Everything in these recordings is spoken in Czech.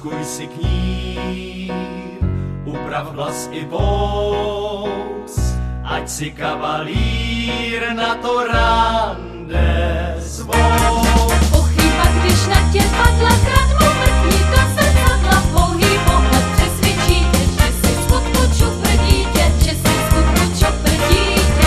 Zmaskuj si knír, uprav hlas i vous, ať si kavalír na to rande zvou. Pochyba, když na tě padla, krát mu mrkni do zrcadla, pouhý pohled přesvědčí tě, že jsi v skutku čupr dítě, že jsi v skutku čupr dítě.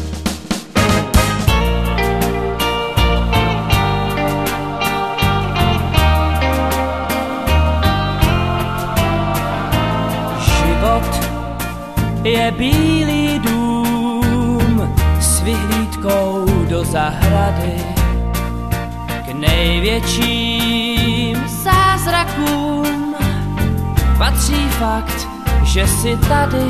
Život je bílý dům s vyhlídkou do zahrady. K největším zázrakům patří fakt, že jsi tady.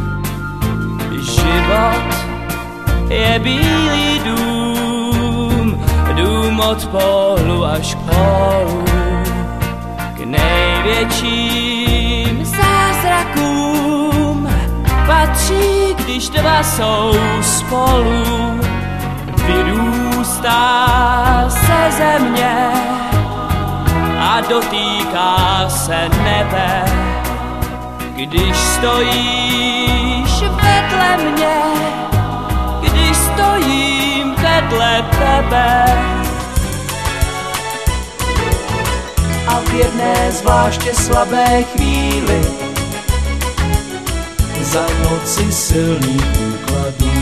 Život je bílý dům, dům od pólu až k pólu. K největším zázrakům patří, když dva jsou spolu. Vyrůstá se země a dotýká se nebe. Když stojíš vedle mě, když stojím vedle tebe. A v jedné zvláště slabé chvíli za noci silných úkladů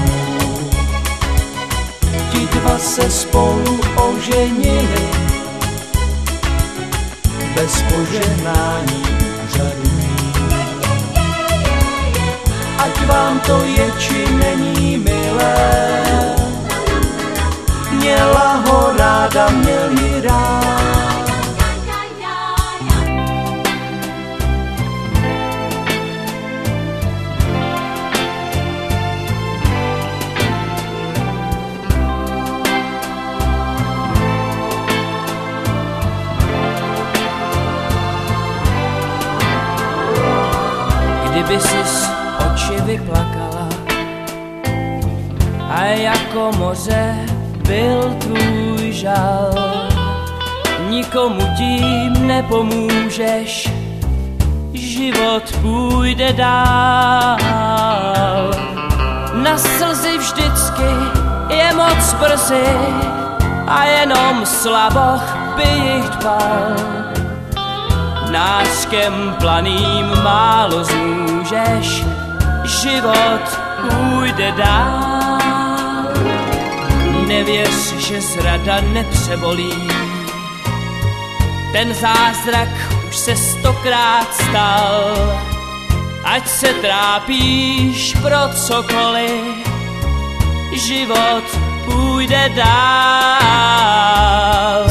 ti dva se spolu oženili bez požehnání úřadů. Ať vám to je či není milé, měla ho ráda, měl ji rád. Kdyby sis oči vyplakala a jako moře byl tvůj žal, nikomu tím nepomůžeš, život půjde dál. Na slzy vždycky je moc brzy a jenom slaboch by jich dbal. Nářkem planým málo zmůžeš, život půjde dál. Nevěř, že zrada nepřebolí, ten zázrak už se 100krát stal. Ať se trápíš pro cokoliv, život půjde dál.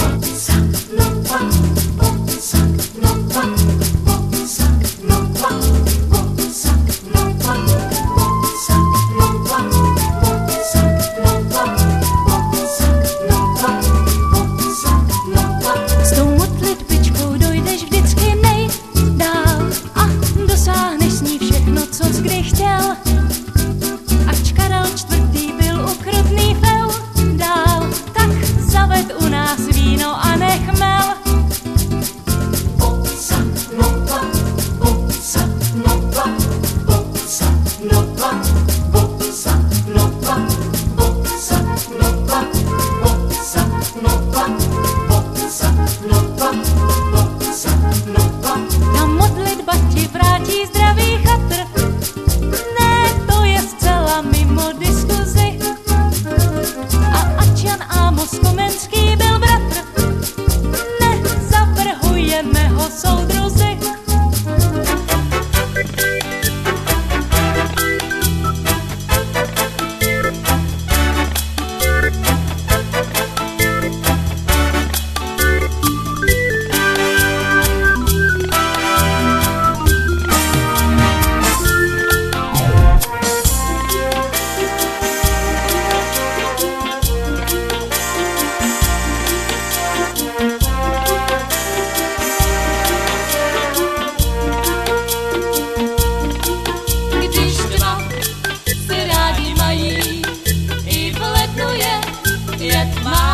Je tma.